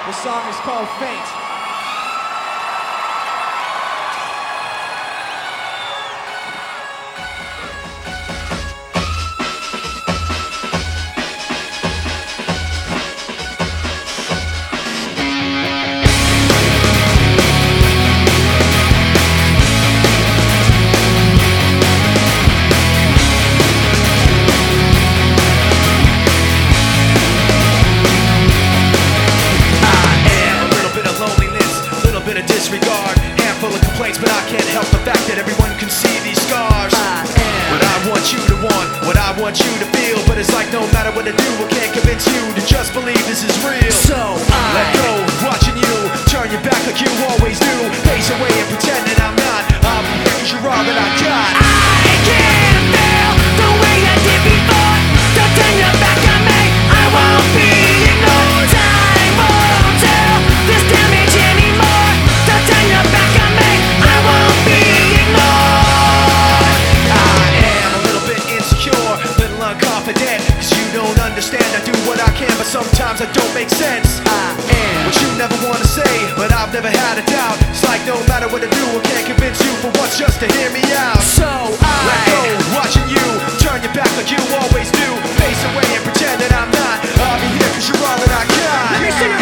The song is called Faint. Disregard, handful of complaints, but I can't help the fact that everyone can see these scars. But I want you to want what I want you to feel. But it's like no matter what I do, I can't convince you to just believe this is real. So let go, watching you turn your back like you always do. Face away and pretend that I'm not. I'll be here 'cause you're all that I got. I can't feel the way I did before. Don't turn your back on me, I won't be ignored. Time won't tell this damage anymore. Don't turn your back on me, I won't be ignored. I am a little bit insecure, a little unconfident, 'cause you don't understand. I do what I can, but sometimes I don't make sense. I am what you never wanna say, but I've never had a doubt. It's like no matter what I do, I can't convince you for once just to hear me out. So Let go, watching you turn your back like you always do. Face away and pretend that I'm not. I'll be here 'cause you're all that I got. Let me sing